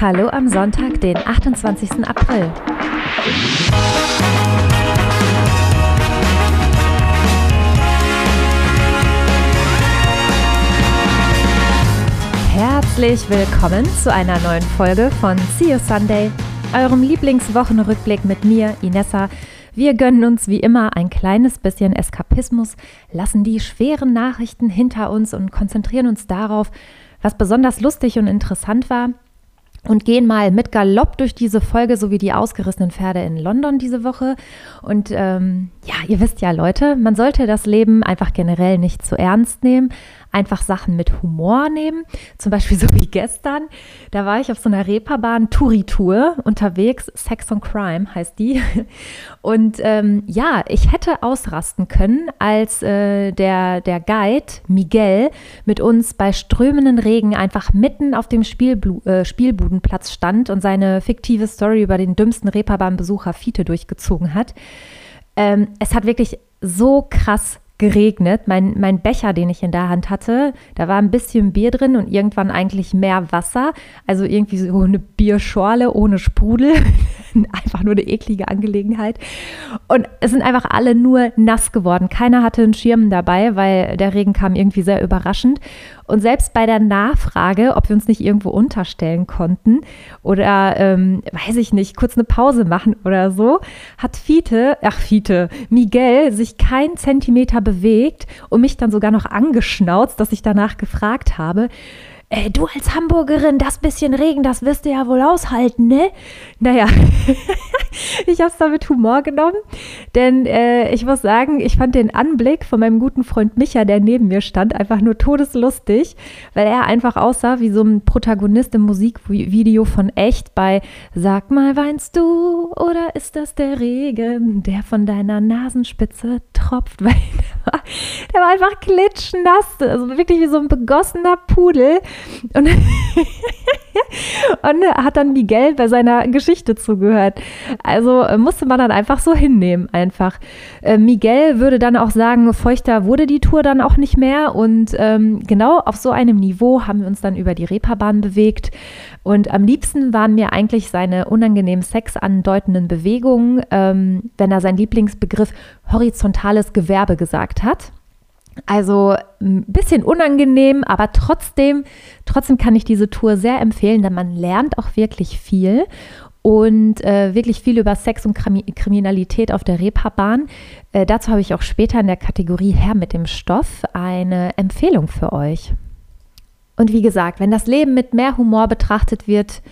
Hallo am Sonntag, den 28. April. Herzlich willkommen zu einer neuen Folge von See You Sunday, eurem Lieblingswochenrückblick mit mir, Inessa. Wir gönnen uns wie immer ein kleines bisschen Eskapismus, lassen die schweren Nachrichten hinter uns und konzentrieren uns darauf, was besonders lustig und interessant war und gehen mal mit Galopp durch diese Folge, so wie die ausgerissenen Pferde in London diese Woche. Und ja, ihr wisst ja, Leute, man sollte das Leben einfach generell nicht zu ernst nehmen, einfach Sachen mit Humor nehmen, zum Beispiel so wie gestern, da war ich auf so einer Reeperbahn-Touri-Tour unterwegs, Sex and Crime heißt die und ja, ich hätte ausrasten können, als der Guide Miguel mit uns bei strömenden Regen einfach mitten auf dem Spielbudenplatz stand und seine fiktive Story über den dümmsten Reeperbahn-Besucher Fiete durchgezogen hat. Es hat wirklich so krass geregnet. Mein Becher, den ich in der Hand hatte, da war ein bisschen Bier drin und irgendwann eigentlich mehr Wasser. Also irgendwie so eine Bierschorle ohne Sprudel. Einfach nur eine eklige Angelegenheit. Und es sind einfach alle nur nass geworden. Keiner hatte einen Schirm dabei, weil der Regen kam irgendwie sehr überraschend. Und selbst bei der Nachfrage, ob wir uns nicht irgendwo unterstellen konnten oder, weiß ich nicht, kurz eine Pause machen oder so, hat Miguel sich keinen Zentimeter bewegt und mich dann sogar noch angeschnauzt, dass ich danach gefragt habe, du als Hamburgerin, das bisschen Regen, das wirst du ja wohl aushalten, ne? Naja, ich habe es da mit Humor genommen, denn ich muss sagen, ich fand den Anblick von meinem guten Freund Micha, der neben mir stand, einfach nur todeslustig, weil er einfach aussah wie so ein Protagonist im Musikvideo von Echt bei Sag mal, weinst du oder ist das der Regen, der von deiner Nasenspitze tropft? Weil der war einfach klitschnass, also wirklich wie so ein begossener Pudel. Und hat dann Miguel bei seiner Geschichte zugehört. Also musste man dann einfach so hinnehmen einfach. Miguel würde dann auch sagen, feuchter wurde die Tour dann auch nicht mehr und genau auf so einem Niveau haben wir uns dann über die Reeperbahn bewegt und am liebsten waren mir eigentlich seine unangenehmen Sex andeutenden Bewegungen, wenn er seinen Lieblingsbegriff horizontales Gewerbe gesagt hat. Also ein bisschen unangenehm, aber trotzdem kann ich diese Tour sehr empfehlen, denn man lernt auch wirklich viel und wirklich viel über Sex und Kriminalität auf der Reeperbahn. Dazu habe ich auch später in der Kategorie Herr mit dem Stoff eine Empfehlung für euch. Und wie gesagt, wenn das Leben mit mehr Humor betrachtet wird,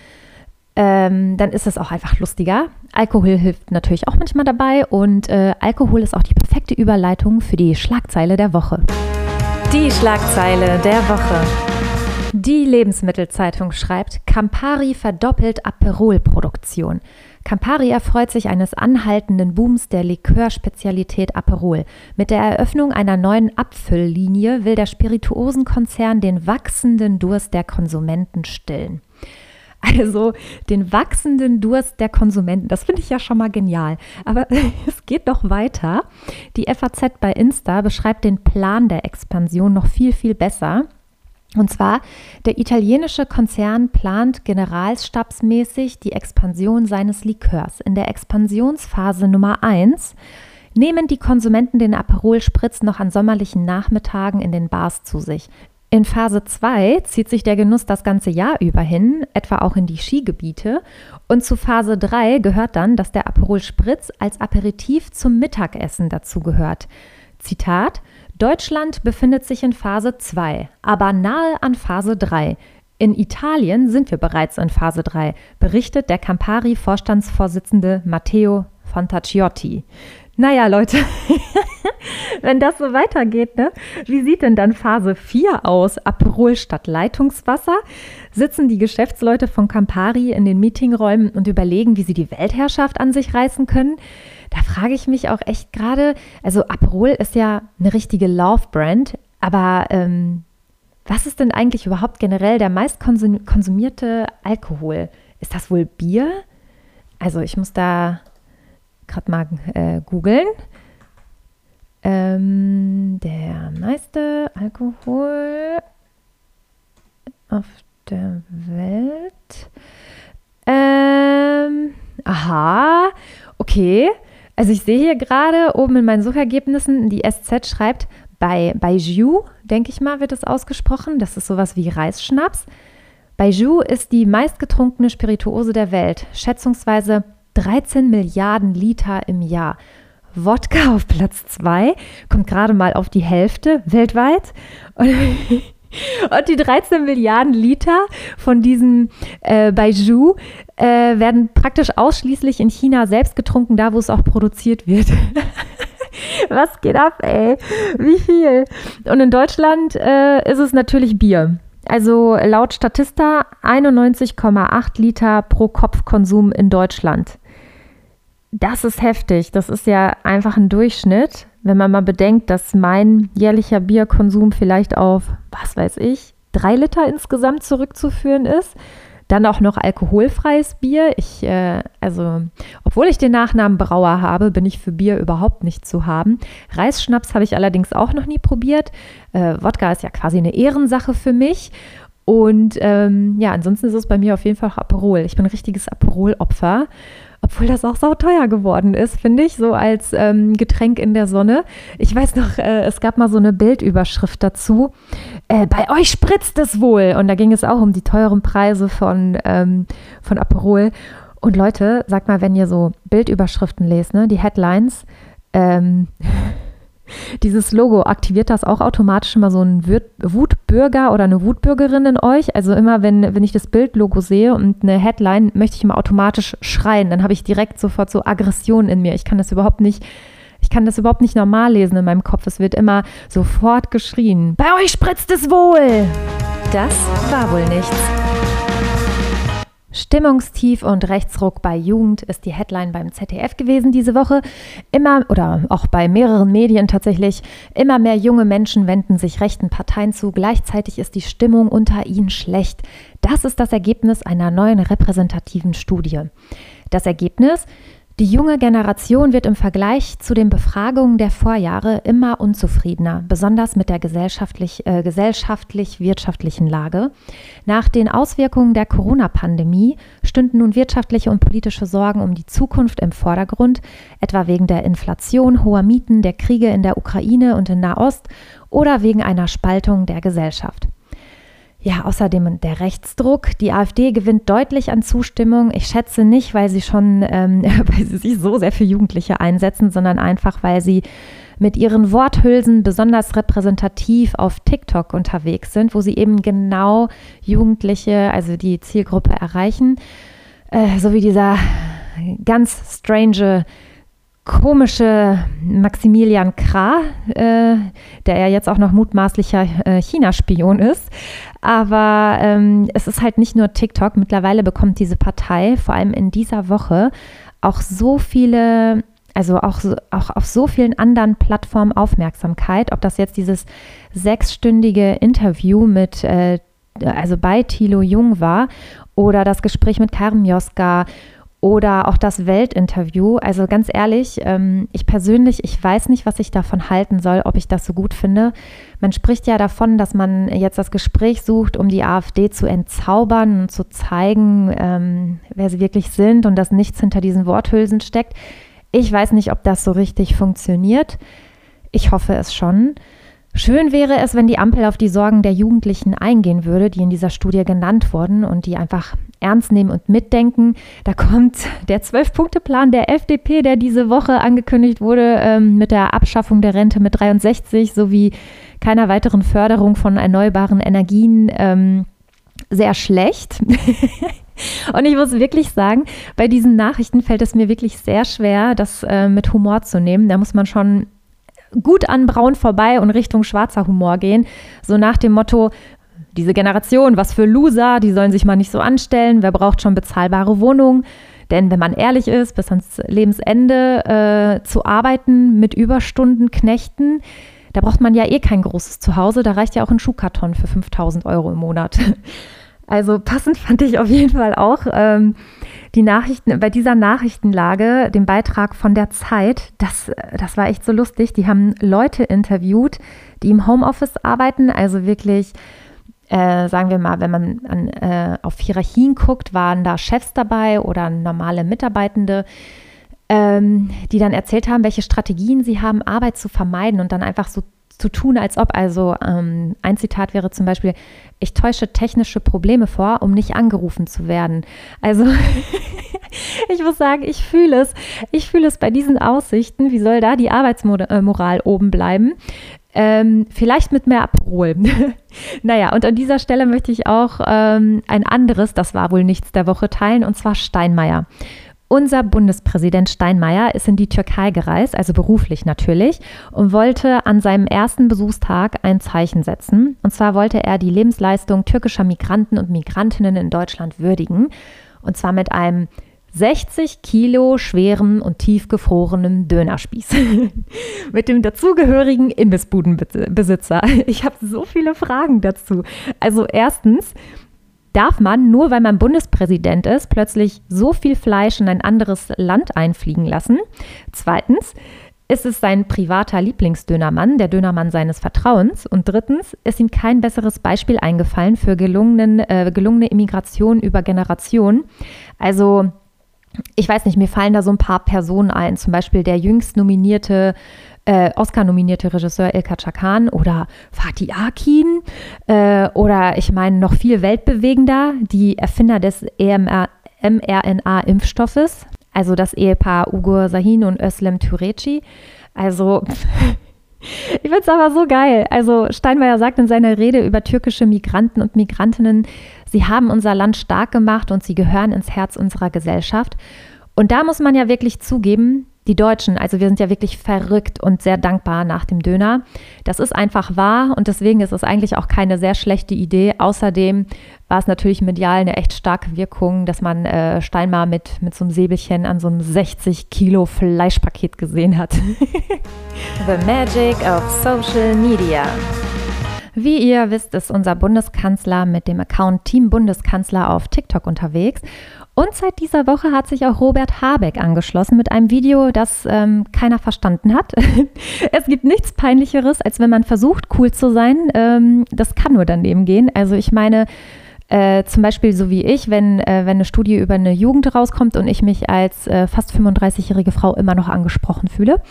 dann ist es auch einfach lustiger. Alkohol hilft natürlich auch manchmal dabei und Alkohol ist auch die perfekte Überleitung für die Schlagzeile der Woche. Die Schlagzeile der Woche. Die Lebensmittelzeitung schreibt, Campari verdoppelt Aperol-Produktion. Campari erfreut sich eines anhaltenden Booms der Likör-Spezialität Aperol. Mit der Eröffnung einer neuen Abfülllinie will der Spirituosenkonzern den wachsenden Durst der Konsumenten stillen. Also den wachsenden Durst der Konsumenten, das finde ich ja schon mal genial. Aber es geht noch weiter. Die FAZ bei Insta beschreibt den Plan der Expansion noch viel, viel besser. Und zwar, der italienische Konzern plant generalstabsmäßig die Expansion seines Likörs. In der Expansionsphase Nummer 1 nehmen die Konsumenten den Aperol-Spritz noch an sommerlichen Nachmittagen in den Bars zu sich. In Phase 2 zieht sich der Genuss das ganze Jahr über hin, etwa auch in die Skigebiete. Und zu Phase 3 gehört dann, dass der Aperol Spritz als Aperitif zum Mittagessen dazugehört. Zitat: Deutschland befindet sich in Phase 2, aber nahe an Phase 3. In Italien sind wir bereits in Phase 3, berichtet der Campari-Vorstandsvorsitzende Matteo Fantacciotti. Naja, Leute, wenn das so weitergeht, ne? Wie sieht denn dann Phase 4 aus? Aperol statt Leitungswasser? Sitzen die Geschäftsleute von Campari in den Meetingräumen und überlegen, wie sie die Weltherrschaft an sich reißen können? Da frage ich mich auch echt gerade, also Aperol ist ja eine richtige Love-Brand, aber was ist denn eigentlich überhaupt generell der meist konsumierte Alkohol? Ist das wohl Bier? Also ich muss da gerade mal googeln. Der meiste Alkohol auf der Welt. aha, okay. Also ich sehe hier gerade oben in meinen Suchergebnissen, die SZ schreibt, bei Baijiu, denke ich mal, wird es ausgesprochen. Das ist sowas wie Reisschnaps. Baijiu ist die meistgetrunkene Spirituose der Welt. Schätzungsweise 13 Milliarden Liter im Jahr. Wodka auf Platz 2, kommt gerade mal auf die Hälfte weltweit. Und die 13 Milliarden Liter von diesem Baijiu werden praktisch ausschließlich in China selbst getrunken, da wo es auch produziert wird. Was geht ab, ey? Wie viel? Und in Deutschland ist es natürlich Bier. Also laut Statista 91,8 Liter pro Kopf-Konsum in Deutschland. Das ist heftig. Das ist ja einfach ein Durchschnitt, wenn man mal bedenkt, dass mein jährlicher Bierkonsum vielleicht auf, was weiß ich, 3 Liter insgesamt zurückzuführen ist. Dann auch noch alkoholfreies Bier. Obwohl ich den Nachnamen Brauer habe, bin ich für Bier überhaupt nicht zu haben. Reisschnaps habe ich allerdings auch noch nie probiert. Wodka ist ja quasi eine Ehrensache für mich. Und ansonsten ist es bei mir auf jeden Fall Aperol. Ich bin ein richtiges Aperol-Opfer. Obwohl das auch sauteuer geworden ist, finde ich, so als Getränk in der Sonne. Ich weiß noch, es gab mal so eine Bildüberschrift dazu. Bei euch spritzt es wohl. Und da ging es auch um die teuren Preise von Aperol. Und Leute, sagt mal, wenn ihr so Bildüberschriften lest, ne, die Headlines, dieses Logo, aktiviert das auch automatisch immer so einen Wutbürger oder eine Wutbürgerin in euch? Also immer, wenn ich das Bildlogo sehe und eine Headline, möchte ich immer automatisch schreien. Dann habe ich direkt sofort so Aggression in mir. Ich kann das überhaupt nicht normal lesen in meinem Kopf. Es wird immer sofort geschrien. Bei euch spritzt es wohl! Das war wohl nichts. Stimmungstief und Rechtsruck bei Jugend ist die Headline beim ZDF gewesen diese Woche. Oder auch bei mehreren Medien tatsächlich, immer mehr junge Menschen wenden sich rechten Parteien zu. Gleichzeitig ist die Stimmung unter ihnen schlecht. Das ist das Ergebnis einer neuen repräsentativen Studie. Das Ergebnis: Die junge Generation wird im Vergleich zu den Befragungen der Vorjahre immer unzufriedener, besonders mit der gesellschaftlich-wirtschaftlichen Lage. Nach den Auswirkungen der Corona-Pandemie stünden nun wirtschaftliche und politische Sorgen um die Zukunft im Vordergrund, etwa wegen der Inflation, hoher Mieten, der Kriege in der Ukraine und in Nahost oder wegen einer Spaltung der Gesellschaft. Ja, außerdem der Rechtsdruck. Die AfD gewinnt deutlich an Zustimmung. Ich schätze nicht, weil sie sich so sehr für Jugendliche einsetzen, sondern einfach, weil sie mit ihren Worthülsen besonders repräsentativ auf TikTok unterwegs sind, wo sie eben genau Jugendliche, also die Zielgruppe erreichen. So wie dieser ganz strange, komische Maximilian Krah, der ja jetzt auch noch mutmaßlicher China-Spion ist. Aber es ist halt nicht nur TikTok. Mittlerweile bekommt diese Partei, vor allem in dieser Woche, auch so viele, auch auf so vielen anderen Plattformen Aufmerksamkeit. Ob das jetzt dieses 6-stündige Interview bei Thilo Jung war oder das Gespräch mit Karin Mioska oder auch das Welt-Interview. Also ganz ehrlich, ich weiß nicht, was ich davon halten soll, ob ich das so gut finde. Man spricht ja davon, dass man jetzt das Gespräch sucht, um die AfD zu entzaubern und zu zeigen, wer sie wirklich sind und dass nichts hinter diesen Worthülsen steckt. Ich weiß nicht, ob das so richtig funktioniert. Ich hoffe es schon. Schön wäre es, wenn die Ampel auf die Sorgen der Jugendlichen eingehen würde, die in dieser Studie genannt wurden und die einfach ernst nehmen und mitdenken. Da kommt der 12-Punkte-Plan der FDP, der diese Woche angekündigt wurde, mit der Abschaffung der Rente mit 63 sowie keiner weiteren Förderung von erneuerbaren Energien, sehr schlecht. Und ich muss wirklich sagen, bei diesen Nachrichten fällt es mir wirklich sehr schwer, das mit Humor zu nehmen. Da muss man schon gut an Braun vorbei und Richtung schwarzer Humor gehen. So nach dem Motto, diese Generation, was für Loser, die sollen sich mal nicht so anstellen. Wer braucht schon bezahlbare Wohnungen? Denn wenn man ehrlich ist, bis ans Lebensende zu arbeiten mit Überstunden, Knechten, da braucht man ja eh kein großes Zuhause. Da reicht ja auch ein Schuhkarton für 5.000 € im Monat. Also passend fand ich auf jeden Fall auch die Nachrichten, bei dieser Nachrichtenlage, den Beitrag von der Zeit, das war echt so lustig. Die haben Leute interviewt, die im Homeoffice arbeiten, also wirklich sagen wir mal, wenn man auf Hierarchien guckt, waren da Chefs dabei oder normale Mitarbeitende, die dann erzählt haben, welche Strategien sie haben, Arbeit zu vermeiden und dann einfach so zu tun, als ob. Also ein Zitat wäre zum Beispiel: Ich täusche technische Probleme vor, um nicht angerufen zu werden. Also ich muss sagen, ich fühle es. Ich fühle es bei diesen Aussichten. Wie soll da die Arbeitsmoral oben bleiben? Vielleicht mit mehr Aperol. Naja, und an dieser Stelle möchte ich auch ein anderes, das war wohl nichts der Woche, teilen, und zwar Steinmeier. Unser Bundespräsident Steinmeier ist in die Türkei gereist, also beruflich natürlich, und wollte an seinem ersten Besuchstag ein Zeichen setzen. Und zwar wollte er die Lebensleistung türkischer Migranten und Migrantinnen in Deutschland würdigen. Und zwar mit einem 60 Kilo schweren und tiefgefrorenen Dönerspieß. Mit dem dazugehörigen Imbissbudenbesitzer. Ich habe so viele Fragen dazu. Also erstens, darf man, nur weil man Bundespräsident ist, plötzlich so viel Fleisch in ein anderes Land einfliegen lassen? Zweitens, ist es sein privater Lieblingsdönermann, der Dönermann seines Vertrauens? Und drittens, ist ihm kein besseres Beispiel eingefallen für gelungene Immigration über Generationen? Also, ich weiß nicht, mir fallen da so ein paar Personen ein, zum Beispiel der jüngst Oscar-nominierte Regisseur İlker Çakan oder Fatih Akin oder ich meine noch viel weltbewegender, die Erfinder des mRNA-Impfstoffes, also das Ehepaar Ugur Sahin und Özlem Türeci. Also ich finde es aber so geil. Also Steinmeier sagt in seiner Rede über türkische Migranten und Migrantinnen: Sie haben unser Land stark gemacht und sie gehören ins Herz unserer Gesellschaft. Und da muss man ja wirklich zugeben, die Deutschen, also wir sind ja wirklich verrückt und sehr dankbar nach dem Döner. Das ist einfach wahr und deswegen ist es eigentlich auch keine sehr schlechte Idee. Außerdem war es natürlich medial eine echt starke Wirkung, dass man Steinmeier mit so einem Säbelchen an so einem 60 Kilo Fleischpaket gesehen hat. The magic of social media. Wie ihr wisst, ist unser Bundeskanzler mit dem Account Team Bundeskanzler auf TikTok unterwegs. Und seit dieser Woche hat sich auch Robert Habeck angeschlossen mit einem Video, das keiner verstanden hat. Es gibt nichts Peinlicheres, als wenn man versucht, cool zu sein. Das kann nur daneben gehen. Also ich meine, zum Beispiel so wie ich, wenn eine Studie über eine Jugend rauskommt und ich mich als fast 35-jährige Frau immer noch angesprochen fühle.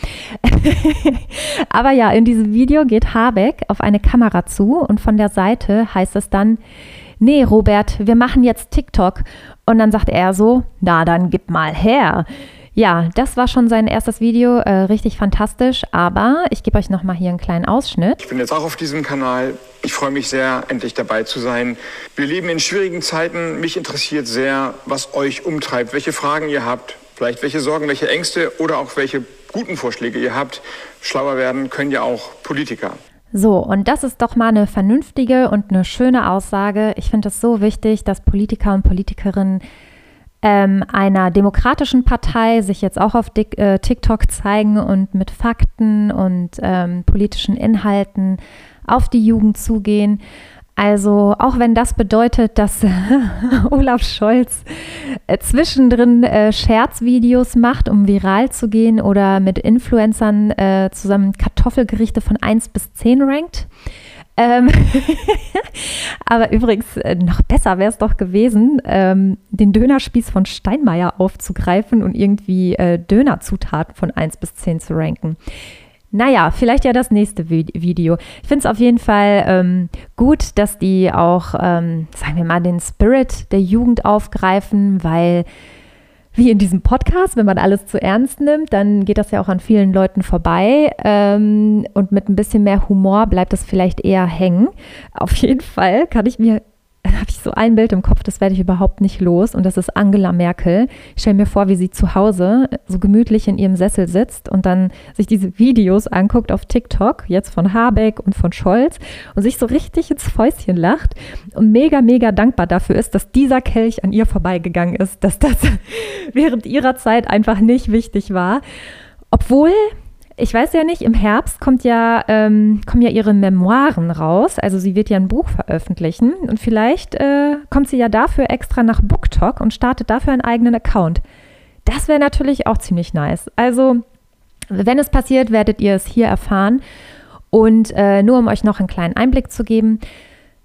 Aber ja, in diesem Video geht Habeck auf eine Kamera zu und von der Seite heißt es dann: Nee, Robert, wir machen jetzt TikTok. Und dann sagt er so: Na, dann gib mal her. Ja, das war schon sein erstes Video, richtig fantastisch, aber ich gebe euch nochmal hier einen kleinen Ausschnitt. Ich bin jetzt auch auf diesem Kanal. Ich freue mich sehr, endlich dabei zu sein. Wir leben in schwierigen Zeiten. Mich interessiert sehr, was euch umtreibt, welche Fragen ihr habt, vielleicht welche Sorgen, welche Ängste oder auch welche guten Vorschläge ihr habt. Schlauer werden können ja auch Politiker. So, und das ist doch mal eine vernünftige und eine schöne Aussage. Ich finde es so wichtig, dass Politiker und Politikerinnen einer demokratischen Partei sich jetzt auch auf TikTok zeigen und mit Fakten und politischen Inhalten auf die Jugend zugehen. Also auch wenn das bedeutet, dass Olaf Scholz zwischendrin Scherzvideos macht, um viral zu gehen oder mit Influencern zusammen Kartoffelgerichte von 1 bis 10 rankt. Aber übrigens, noch besser wäre es doch gewesen, den Dönerspieß von Steinmeier aufzugreifen und irgendwie Dönerzutaten von 1 bis 10 zu ranken. Naja, vielleicht ja das nächste Video. Ich finde es auf jeden Fall gut, dass die auch, sagen wir mal, den Spirit der Jugend aufgreifen, weil wie in diesem Podcast, wenn man alles zu ernst nimmt, dann geht das ja auch an vielen Leuten vorbei und mit ein bisschen mehr Humor bleibt das vielleicht eher hängen. Auf jeden Fall habe ich so ein Bild im Kopf, das werde ich überhaupt nicht los und das ist Angela Merkel. Ich stelle mir vor, wie sie zu Hause so gemütlich in ihrem Sessel sitzt und dann sich diese Videos anguckt auf TikTok, jetzt von Habeck und von Scholz und sich so richtig ins Fäustchen lacht und mega, mega dankbar dafür ist, dass dieser Kelch an ihr vorbeigegangen ist, dass das während ihrer Zeit einfach nicht wichtig war. Obwohl, ich weiß ja nicht, im Herbst kommen ja ihre Memoiren raus. Also sie wird ja ein Buch veröffentlichen und vielleicht kommt sie ja dafür extra nach BookTok und startet dafür einen eigenen Account. Das wäre natürlich auch ziemlich nice. Also wenn es passiert, werdet ihr es hier erfahren. Und nur um euch noch einen kleinen Einblick zu geben,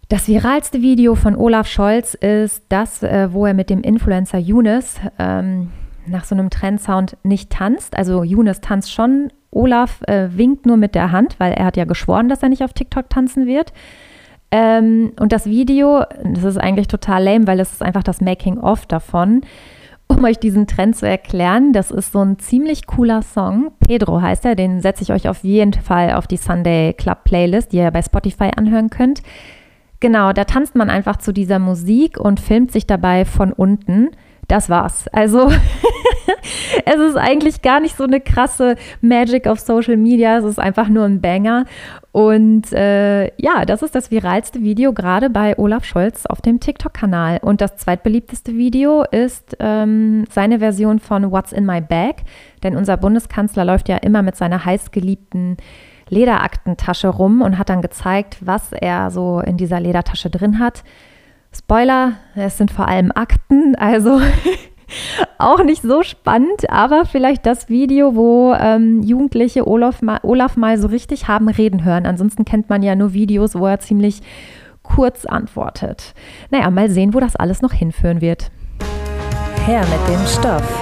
Das viralste Video von Olaf Scholz ist das, wo er mit dem Influencer Younes nach so einem Trendsound nicht tanzt. Also Younes tanzt schon, Olaf winkt nur mit der Hand, weil er hat ja geschworen, dass er nicht auf TikTok tanzen wird. Und das Video, das ist eigentlich total lame, weil das ist einfach das Making-of davon. Um euch diesen Trend zu erklären, das ist so ein ziemlich cooler Song. Pedro heißt er, den setze ich euch auf jeden Fall auf die Sunday Club Playlist, die ihr bei Spotify anhören könnt. Genau, da tanzt man einfach zu dieser Musik und filmt sich dabei von unten. Das war's. Also es ist eigentlich gar nicht so eine krasse Magic auf Social Media, es ist einfach nur ein Banger. Und das ist das viralste Video gerade bei Olaf Scholz auf dem TikTok-Kanal. Und das zweitbeliebteste Video ist seine Version von What's in my bag? Denn unser Bundeskanzler läuft ja immer mit seiner heißgeliebten Lederaktentasche rum und hat dann gezeigt, was er so in dieser Ledertasche drin hat. Spoiler, es sind vor allem Akten, also auch nicht so spannend, aber vielleicht das Video, wo Jugendliche Olaf mal so richtig haben reden hören. Ansonsten kennt man ja nur Videos, wo er ziemlich kurz antwortet. Naja, mal sehen, wo das alles noch hinführen wird. Her mit dem Stoff.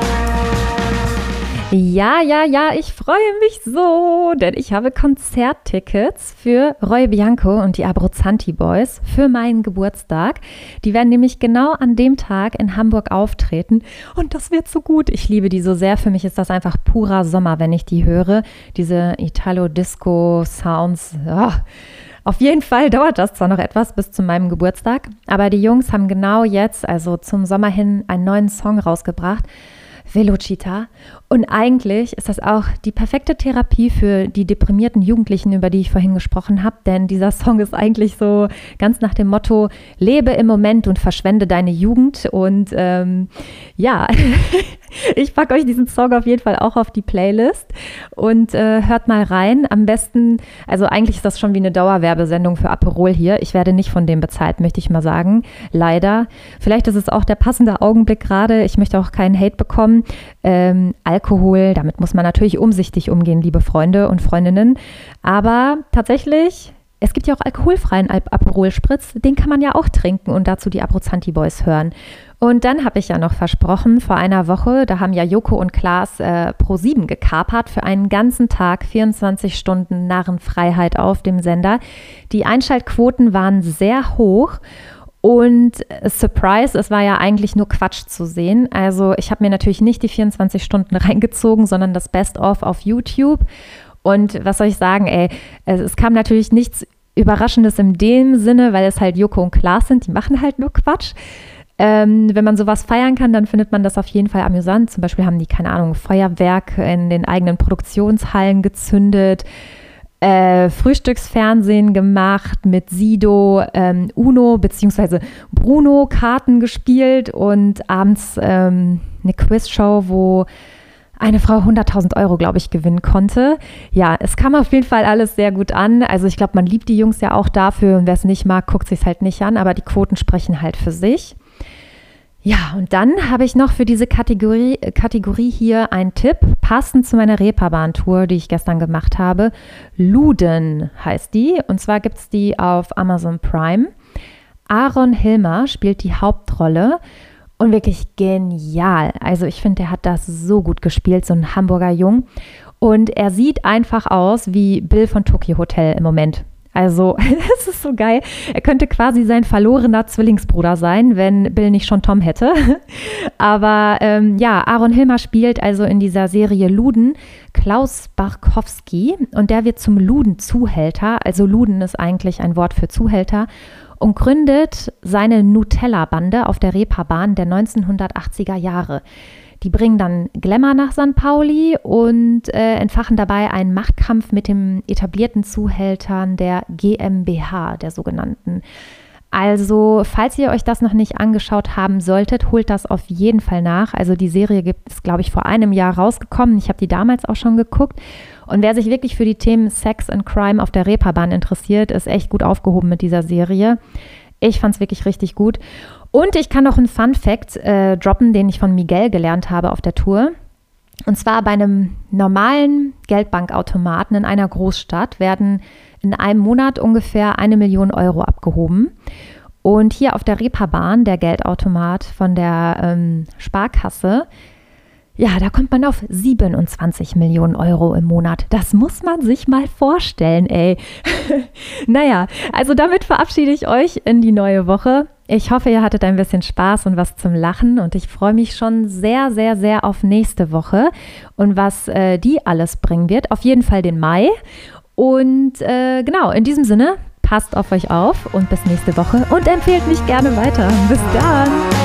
Ja, ich freue mich so, denn ich habe Konzerttickets für Roy Bianco und die Abruzzanti Boys für meinen Geburtstag. Die werden nämlich genau an dem Tag in Hamburg auftreten und das wird so gut. Ich liebe die so sehr. Für mich ist das einfach purer Sommer, wenn ich die höre. Diese Italo-Disco-Sounds. Oh. Auf jeden Fall dauert das zwar noch etwas bis zu meinem Geburtstag, aber die Jungs haben genau jetzt, also zum Sommer hin, einen neuen Song rausgebracht. Velocita. Und eigentlich ist das auch die perfekte Therapie für die deprimierten Jugendlichen, über die ich vorhin gesprochen habe, denn dieser Song ist eigentlich so ganz nach dem Motto, lebe im Moment und verschwende deine Jugend. Und ich packe euch diesen Song auf jeden Fall auch auf die Playlist und hört mal rein. Am besten, also eigentlich ist das schon wie eine Dauerwerbesendung für Aperol hier. Ich werde nicht von dem bezahlt, möchte ich mal sagen. Leider. Vielleicht ist es auch der passende Augenblick gerade. Ich möchte auch keinen Hate bekommen. Alkohol, damit muss man natürlich umsichtig umgehen, liebe Freunde und Freundinnen. Aber tatsächlich, es gibt ja auch alkoholfreien Aperol Spritz, den kann man ja auch trinken und dazu die Abruzzanti Boys hören. Und dann habe ich ja noch versprochen, vor einer Woche, da haben ja Joko und Klaas Pro7 gekapert für einen ganzen Tag, 24 Stunden Narrenfreiheit auf dem Sender. Die Einschaltquoten waren sehr hoch. Und Surprise, es war ja eigentlich nur Quatsch zu sehen. Also ich habe mir natürlich nicht die 24 Stunden reingezogen, sondern das Best-of auf YouTube. Und was soll ich sagen, es kam natürlich nichts Überraschendes in dem Sinne, weil es halt Joko und Klaas sind, die machen halt nur Quatsch. Wenn man sowas feiern kann, dann findet man das auf jeden Fall amüsant. Zum Beispiel haben die, keine Ahnung, Feuerwerk in den eigenen Produktionshallen gezündet. Frühstücksfernsehen gemacht, mit Sido, Uno bzw. Bruno Karten gespielt und abends eine Quizshow, wo eine Frau 100.000 Euro, glaube ich, gewinnen konnte. Ja, es kam auf jeden Fall alles sehr gut an. Also ich glaube, man liebt die Jungs ja auch dafür und wer es nicht mag, guckt sich es halt nicht an, aber die Quoten sprechen halt für sich. Ja, und dann habe ich noch für diese Kategorie hier einen Tipp, passend zu meiner Reeperbahn-Tour, die ich gestern gemacht habe. Luden heißt die, und zwar gibt es die auf Amazon Prime. Aaron Hilmer spielt die Hauptrolle und wirklich genial. Also ich finde, der hat das so gut gespielt, so ein Hamburger Jung. Und er sieht einfach aus wie Bill von Tokyo Hotel im Moment. Also, es ist so geil. Er könnte quasi sein verlorener Zwillingsbruder sein, wenn Bill nicht schon Tom hätte. Aber Aaron Hilmer spielt also in dieser Serie Luden Klaus Barkowski und der wird zum Luden-Zuhälter. Also Luden ist eigentlich ein Wort für Zuhälter und gründet seine Nutella-Bande auf der Reeperbahn der 1980er Jahre. Die bringen dann Glamour nach St. Pauli und entfachen dabei einen Machtkampf mit den etablierten Zuhältern der GmbH, der sogenannten. Also, falls ihr euch das noch nicht angeschaut haben solltet, holt das auf jeden Fall nach. Also die Serie ist, glaube ich, vor einem Jahr rausgekommen. Ich habe die damals auch schon geguckt. Und wer sich wirklich für die Themen Sex and Crime auf der Reeperbahn interessiert, ist echt gut aufgehoben mit dieser Serie. Ich fand es wirklich richtig gut. Und ich kann noch einen Fun-Fact droppen, den ich von Miguel gelernt habe auf der Tour. Und zwar bei einem normalen Geldbankautomaten in einer Großstadt werden in einem Monat ungefähr 1 Million Euro abgehoben. Und hier auf der Reeperbahn, der Geldautomat von der Sparkasse, ja, da kommt man auf 27 Millionen Euro im Monat. Das muss man sich mal vorstellen, ey. Naja, also damit verabschiede ich euch in die neue Woche. Ich hoffe, ihr hattet ein bisschen Spaß und was zum Lachen und ich freue mich schon sehr, sehr, sehr auf nächste Woche und was die alles bringen wird. Auf jeden Fall den Mai. Und genau, in diesem Sinne, passt auf euch auf und bis nächste Woche und empfehlt mich gerne weiter. Bis dann!